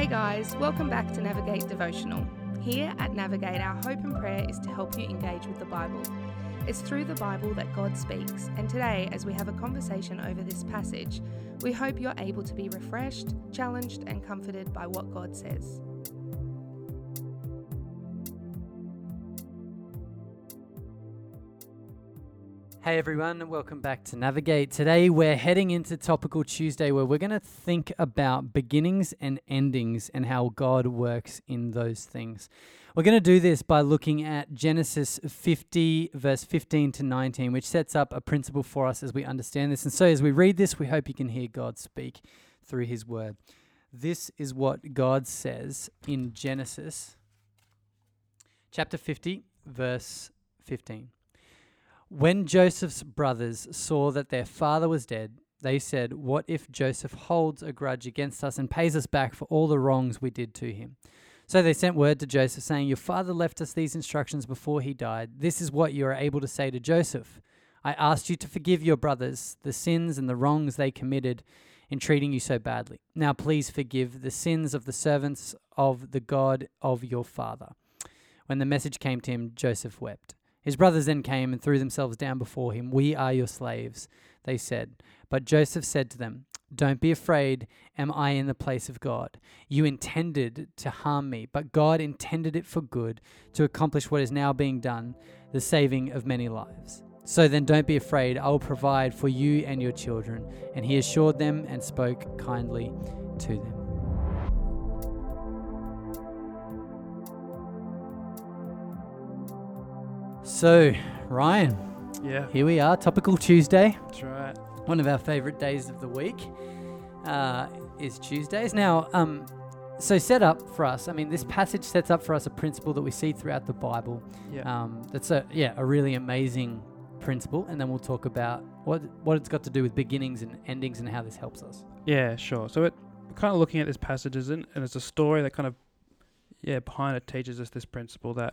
guys, welcome back to Navigate Devotional. Here at Navigate, our hope and prayer is to help you engage with the Bible. It's through the Bible that God speaks, and today, as we have a conversation over this passage, we hope you're able to be refreshed, challenged, and comforted by what God says. Hey everyone, welcome back to Navigate. Today we're heading into Topical Tuesday where we're going to think about beginnings and endings and how God works in those things. We're going to do this by looking at Genesis 50 verse 15 to 19, which sets up a principle for us as we understand this. And so as we read this, we hope you can hear God speak through his word. This is what God says in Genesis chapter 50 verse 15. When Joseph's brothers saw that their father was dead, they said, "What if Joseph holds a grudge against us and pays us back for all the wrongs we did to him?" So they sent word to Joseph saying, "Your father left us these instructions before he died. This is what you are able to say to Joseph. I asked you to forgive your brothers the sins and the wrongs they committed in treating you so badly. Now please forgive the sins of the servants of the God of your father." When the message came to him, Joseph wept. His brothers then came and threw themselves down before him. "We are your slaves," they said. But Joseph said to them, "Don't be afraid. Am I in the place of God? You intended to harm me, but God intended it for good, to accomplish what is now being done, the saving of many lives. So then don't be afraid. I will provide for you and your children." And he assured them and spoke kindly to them. So, Ryan, here we are, Topical Tuesday. That's right. One of our favourite days of the week is Tuesdays. Now, so set up for us, this passage sets up for us a principle that we see throughout the Bible. That's a really amazing principle, and then we'll talk about what it's got to do with beginnings and endings and how this helps us. Yeah, sure. So we're kind of looking at this passage, and it's a story that kind of, behind it teaches us this principle that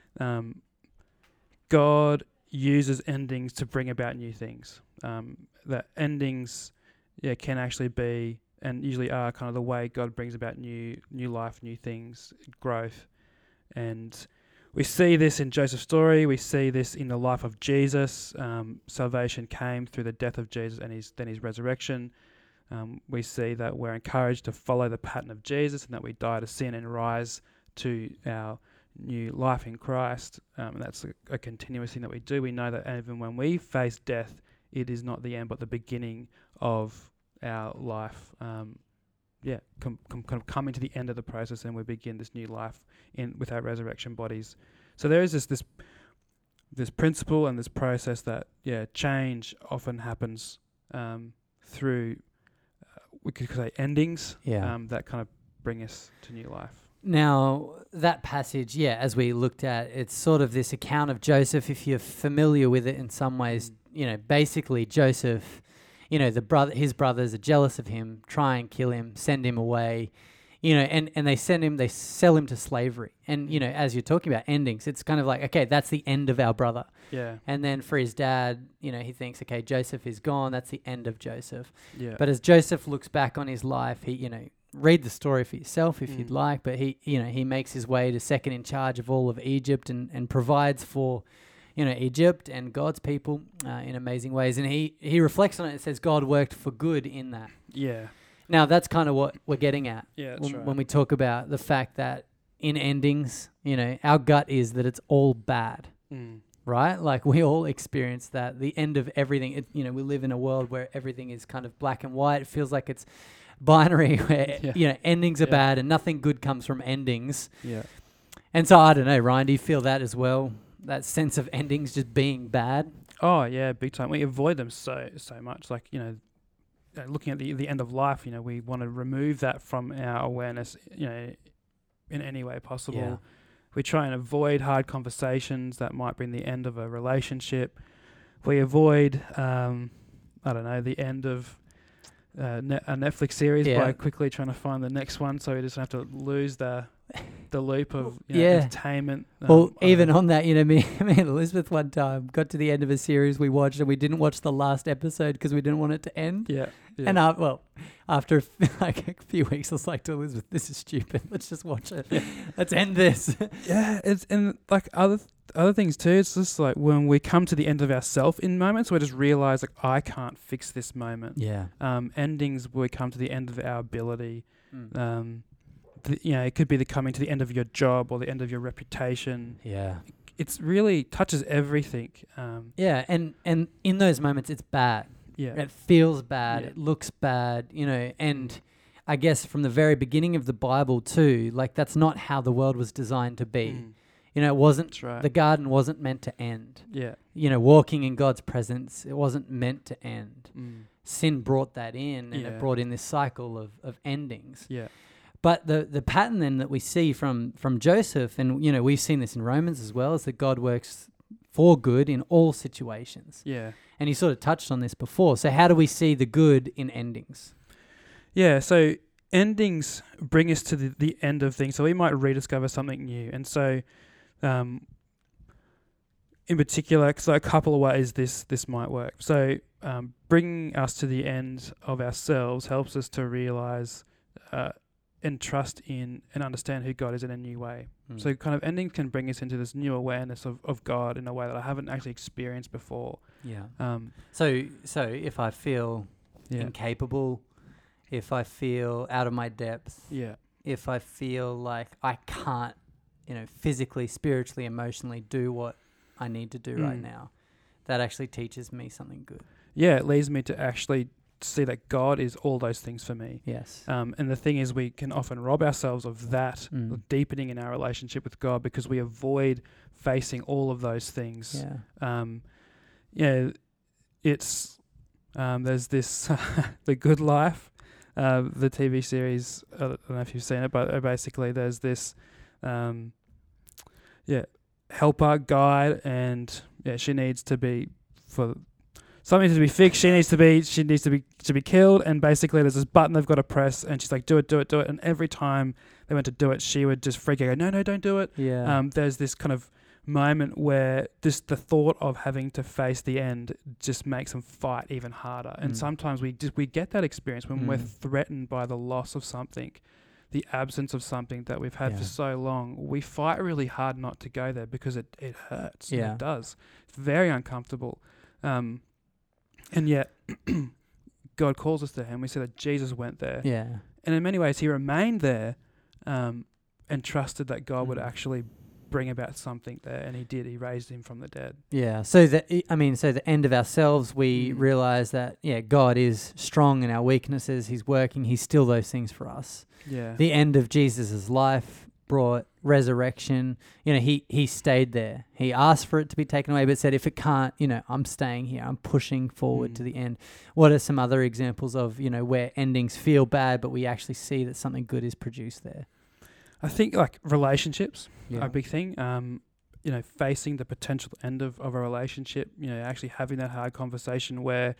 God uses endings to bring about new things. That endings, can actually be and usually are kind of the way God brings about new life, new things, growth. And we see this in Joseph's story. We see this in the life of Jesus. Salvation came through the death of Jesus and his resurrection. We see that we're encouraged to follow the pattern of Jesus and that we die to sin and rise to our new life in Christ. And that's a continuous thing that we do. We know that even when we face death, it is not the end but the beginning of our life. Coming to the end of the process, and we begin this new life with our resurrection bodies. So there is this principle and this process that change often happens through we could say endings that kind of bring us to new life. Now, that passage, as we looked at, it's sort of this account of Joseph. If you're familiar with it in some ways, basically Joseph, his brothers are jealous of him, try and kill him, send him away, and they sell him to slavery. And, as you're talking about endings, it's kind of like, okay, that's the end of our brother. Yeah. And then for his dad, he thinks, okay, Joseph is gone. That's the end of Joseph. Yeah. But as Joseph looks back on his life, he, read the story for yourself if you'd like, but he makes his way to second in charge of all of Egypt and provides for, Egypt and God's people in amazing ways. And he reflects on it and says God worked for good in that. Yeah. Now, that's kind of what we're getting at when we talk about the fact that in endings, our gut is that it's all bad, right? Like we all experience that, the end of everything. We live in a world where everything is kind of black and white. It feels like it's binary where endings are bad and nothing good comes from endings. And so I don't know, Ryan, do you feel that as well, that sense of endings just being bad? Oh yeah, big time. We avoid them so much, like looking at the end of life, we want to remove that from our awareness, in any way possible. We try and avoid hard conversations that might bring the end of a relationship. We avoid the end of a Netflix series by quickly trying to find the next one, so we just have to lose the the loop of entertainment. Well, even on that, me and Elizabeth one time got to the end of a series we watched and we didn't watch the last episode because we didn't want it to end. Yeah. And after like a few weeks, I was like to Elizabeth, "This is stupid. Let's just watch it. Let's end this." Yeah, and like other things too. It's just like when we come to the end of ourself in moments, we just realize like I can't fix this moment. Yeah. Endings where we come to the end of our ability. It could be the coming to the end of your job or the end of your reputation. Yeah. It's really touches everything. And in those moments, it's bad. Yeah. It feels bad. It looks bad, and I guess from the very beginning of the Bible too, like that's not how the world was designed to be. It wasn't, that's right. The garden wasn't meant to end. Yeah. Walking in God's presence, it wasn't meant to end. Sin brought that in and it brought in this cycle of endings. Yeah. But the pattern then that we see from Joseph, and we've seen this in Romans as well, is that God works for good in all situations. Yeah. And you sort of touched on this before. So how do we see the good in endings? Yeah, so endings bring us to the end of things. So we might rediscover something new. And so in particular, so a couple of ways this might work. So bringing us to the end of ourselves helps us to realize and trust in and understand who God is in a new way. So kind of endings can bring us into this new awareness of God in a way that I haven't actually experienced before. Yeah. So if I feel incapable, if I feel out of my depth, if I feel like I can't, physically, spiritually, emotionally do what I need to do right now, that actually teaches me something good. Yeah, it leads me to actually see that God is all those things for me. Yes. And the thing is, we can often rob ourselves of that deepening in our relationship with God because we avoid facing all of those things. It's there's this The Good Life, the TV series. I don't know if you've seen it, but basically there's this helper, guide, and she needs to be something to be fixed. She needs to be killed, and basically there's this button they've got to press, and she's like, do it, and every time they went to do it, she would just freak out, go, no, don't do it. There's this kind of moment where just the thought of having to face the end just makes them fight even harder. And sometimes we get that experience when we're threatened by the loss of something, the absence of something that we've had for so long. We fight really hard not to go there because it hurts. It does. It's very uncomfortable. And yet, God calls us to Him. We see that Jesus went there. Yeah. And in many ways, He remained there and trusted that God would actually bring about something there. And He did. He raised Him from the dead. Yeah. So the end of ourselves, we realize that, God is strong in our weaknesses. He's working. He's still those things for us. Yeah. The end of Jesus' life brought resurrection. He stayed there. He asked for it to be taken away, but said, if it can't, I'm staying here. I'm pushing forward to the end. What are some other examples of, where endings feel bad, but we actually see that something good is produced there? I think like relationships are a big thing. Facing the potential end of a relationship, actually having that hard conversation where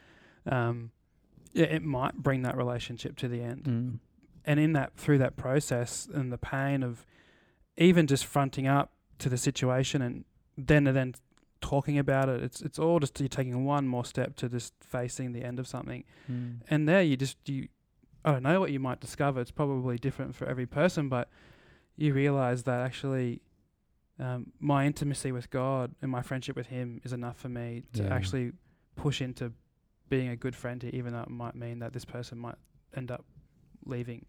it might bring that relationship to the end. And through that process and the pain of even just fronting up to the situation and then talking about it, it's all just you taking one more step to just facing the end of something. And there you I don't know what you might discover. It's probably different for every person, but you realize that actually my intimacy with God and my friendship with Him is enough for me to actually push into being a good friend here, even though it might mean that this person might end up leaving.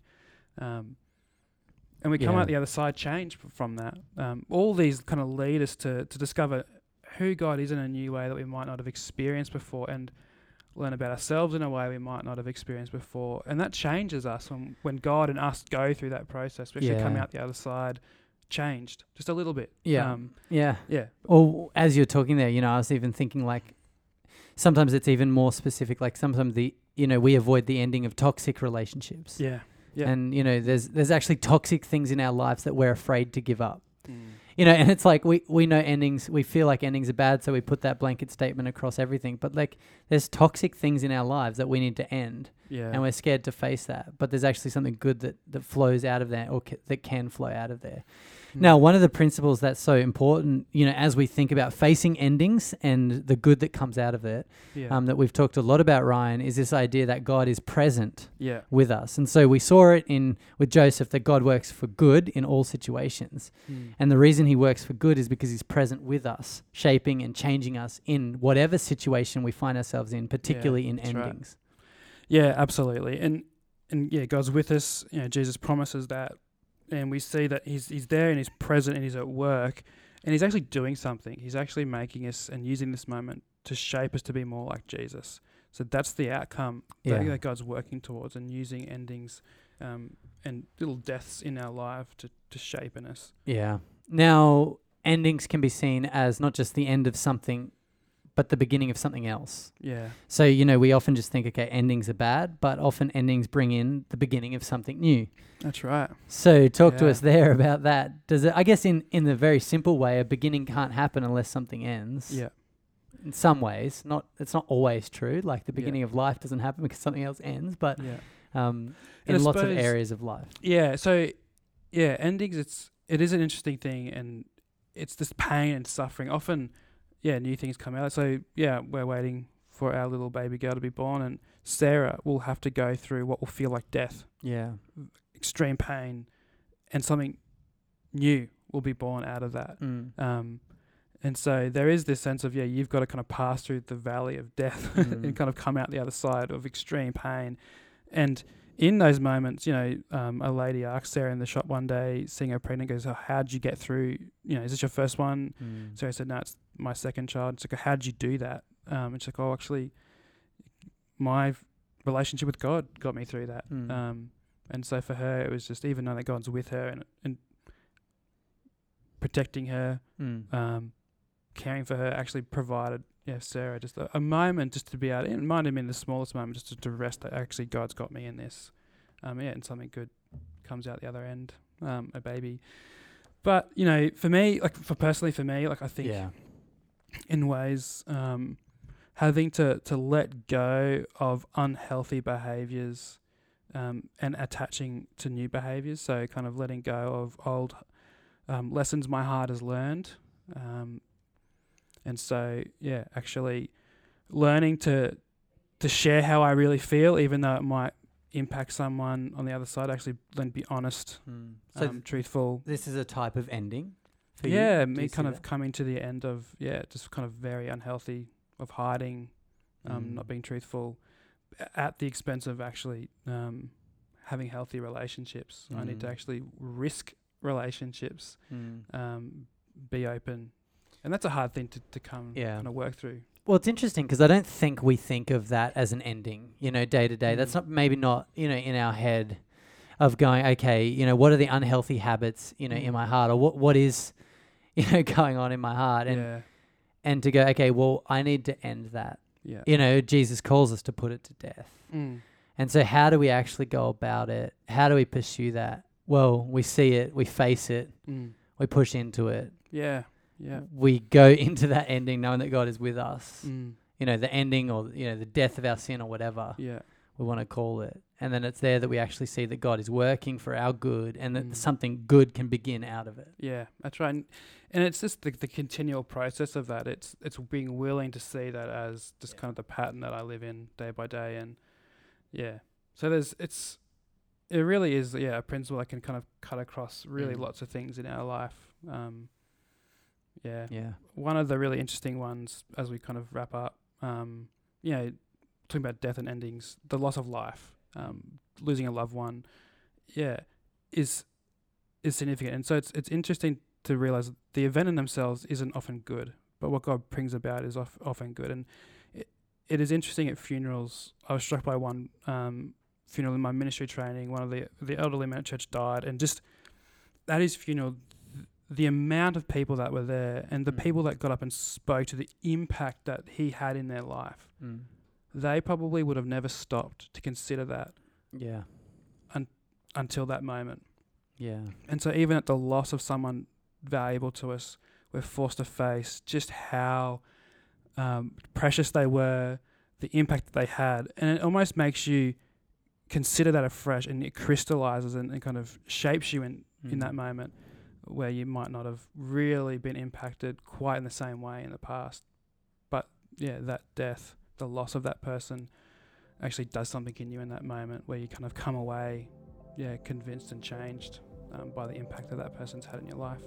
And we come out the other side changed from that. All these kind of lead us to discover who God is in a new way that we might not have experienced before, and learn about ourselves in a way we might not have experienced before. And that changes us when God and us go through that process. We actually come out the other side changed just a little bit. Yeah. Or as you're talking there, I was even thinking like sometimes it's even more specific. Like sometimes we avoid the ending of toxic relationships. Yeah. And there's actually toxic things in our lives that we're afraid to give up. You know, and it's like we know endings, we feel like endings are bad, so we put that blanket statement across everything. But like there's toxic things in our lives that we need to end, Yeah. and we're scared to face that. But there's actually something good that flows out of there, or that can flow out of there. Now, one of the principles that's so important, you know, as we think about facing endings and the good that comes out of it, that we've talked a lot about, Ryan, is this idea that God is present with us. And so we saw it with Joseph, that God works for good in all situations. And the reason he works for good is because he's present with us, shaping and changing us in whatever situation we find ourselves in, particularly in endings. Right. Yeah, absolutely. And yeah, God's with us. You know, Jesus promises that. And we see that he's there and he's present and he's at work and he's actually doing something. He's actually making us and using this moment to shape us to be more like Jesus. So that's the outcome that God's working towards, and using endings and little deaths in our life to shape in us. Yeah. Now, endings can be seen as not just the end of something, but the beginning of something else. Yeah. So, you know, we often just think, okay, endings are bad, but often endings bring in the beginning of something new. That's right. So talk to us there about that. Does it, I guess in the very simple way, a beginning can't happen unless something ends. Yeah. In some ways, it's not always true. Like the beginning of life doesn't happen because something else ends, but in lots of areas of life. Yeah. So endings, it is an interesting thing, and it's this pain and suffering. Often, new things come out. So, we're waiting for our little baby girl to be born, and Sarah will have to go through what will feel like death. Yeah. Extreme pain, and something new will be born out of that. And so there is this sense of, you've got to kind of pass through the valley of death and kind of come out the other side of extreme pain. And in those moments, a lady asked Sarah in the shop one day, seeing her pregnant, goes, "Oh, how'd you get through? Is this your first one?" Sarah said, "No, it's my second child." She's like, "How'd you do that?" And she's like, "Oh, actually, my relationship with God got me through that." And so for her, it was just, even knowing that God's with her and protecting her, caring for her, actually provided Sarah just a moment just to be able to, it might have been the smallest moment, just to rest that actually God's got me in this. And something good comes out the other end, a baby. But, for me, I think in ways, having to let go of unhealthy behaviours and attaching to new behaviours, so kind of letting go of old lessons my heart has learned. And so, actually learning to share how I really feel, even though it might impact someone on the other side, actually then be honest, truthful. This is a type of ending for you? Yeah, me kind of coming to the end of, just kind of very unhealthy, of hiding, not being truthful, at the expense of actually having healthy relationships. I need to actually risk relationships, be open. And that's a hard thing to kind of work through. Well, it's interesting because I don't think we think of that as an ending, day to day. That's not in our head of going, okay, what are the unhealthy habits, in my heart, or what is, going on in my heart, and to go, okay, well, I need to end that. Yeah. Jesus calls us to put it to death. And so how do we actually go about it? How do we pursue that? Well, we see it, we face it, we push into it. Yeah. We go into that ending knowing that God is with us. The ending, or the death of our sin, or whatever we want to call it. And then it's there that we actually see that God is working for our good, and that something good can begin out of it. Yeah, that's right. And it's just the continual process of that. It's being willing to see that as just kind of the pattern that I live in day by day. And so it really is a principle that can kind of cut across really lots of things in our life. One of the really interesting ones, as we kind of wrap up, talking about death and endings, the loss of life, losing a loved one, is significant. And so it's interesting to realize that the event in themselves isn't often good, but what God brings about is often good. And it is interesting at funerals. I was struck by one funeral in my ministry training. One of the elderly men at church died, and just at his funeral, the amount of people that were there, and the people that got up and spoke to the impact that he had in their life, they probably would have never stopped to consider that until that moment. And so even at the loss of someone valuable to us, we're forced to face just how precious they were, the impact that they had. And it almost makes you consider that afresh, and it crystallizes and kind of shapes you in that moment where you might not have really been impacted quite in the same way in the past. But yeah, that death, the loss of that person actually does something in you in that moment where you kind of come away, convinced and changed by the impact that person's had in your life.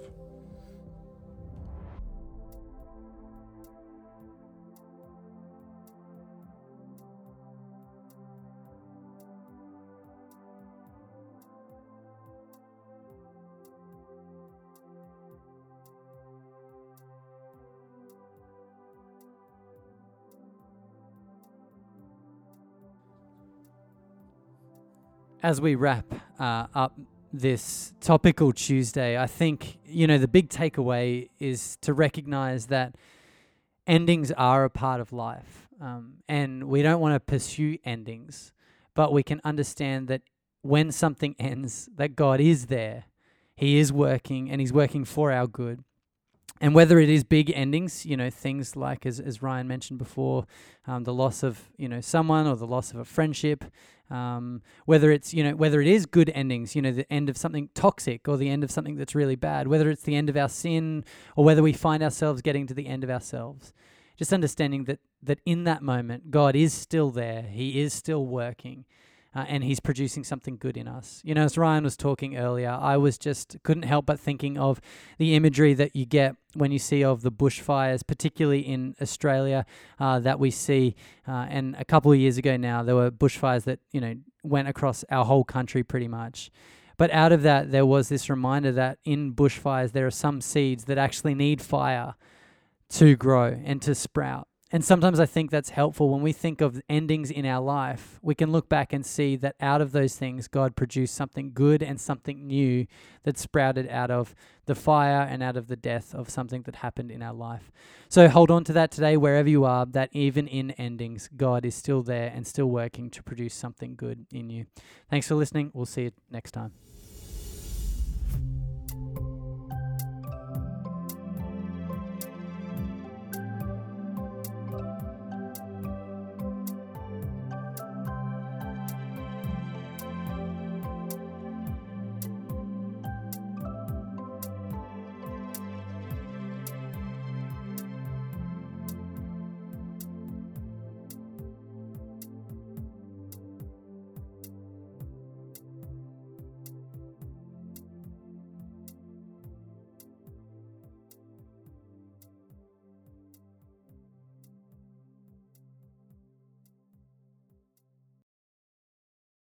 As we wrap up this topical Tuesday, I think, the big takeaway is to recognize that endings are a part of life. And we don't want to pursue endings, but we can understand that when something ends, that God is there. He is working, and He's working for our good. And whether it is big endings, things like, as Ryan mentioned before, the loss of, someone, or the loss of a friendship, whether it is good endings, the end of something toxic or the end of something that's really bad, whether it's the end of our sin or whether we find ourselves getting to the end of ourselves, just understanding that in that moment, God is still there. He is still working. And He's producing something good in us. As Ryan was talking earlier, I couldn't help but thinking of the imagery that you get when you see of the bushfires, particularly in Australia, that we see. And a couple of years ago now, there were bushfires that, went across our whole country pretty much. But out of that, there was this reminder that in bushfires, there are some seeds that actually need fire to grow and to sprout. And sometimes I think that's helpful when we think of endings in our life. We can look back and see that out of those things, God produced something good and something new that sprouted out of the fire and out of the death of something that happened in our life. So hold on to that today, wherever you are, that even in endings, God is still there and still working to produce something good in you. Thanks for listening. We'll see you next time.